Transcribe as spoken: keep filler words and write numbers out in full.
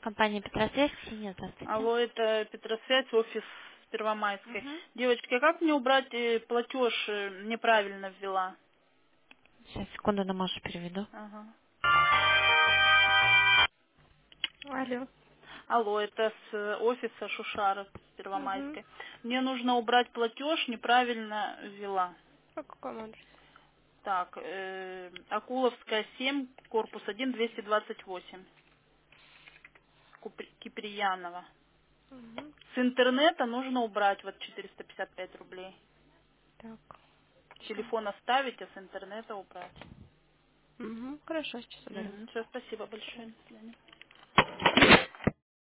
Компания Петросвязь, Ксения, здравствуйте. Алло, это Петросвязь, офис Первомайской. Угу. Девочки, а как мне убрать э, платеж? э, Неправильно ввела. Сейчас, секунду, на Машу переведу. Ага. Алло. Алло, это с э, офиса Шушара с Угу. Первомайской. Мне нужно убрать платеж, неправильно ввела. По какому адресу? Так, э, Акуловская семь, корпус один, двести двадцать восемь. Купри- Киприянова. Угу. С интернета нужно убрать вот четыреста пятьдесят пять рублей. Так. С телефона оставить, а с интернета убрать. Угу. Хорошо, сейчас удалю. Все, спасибо большое. До свидания.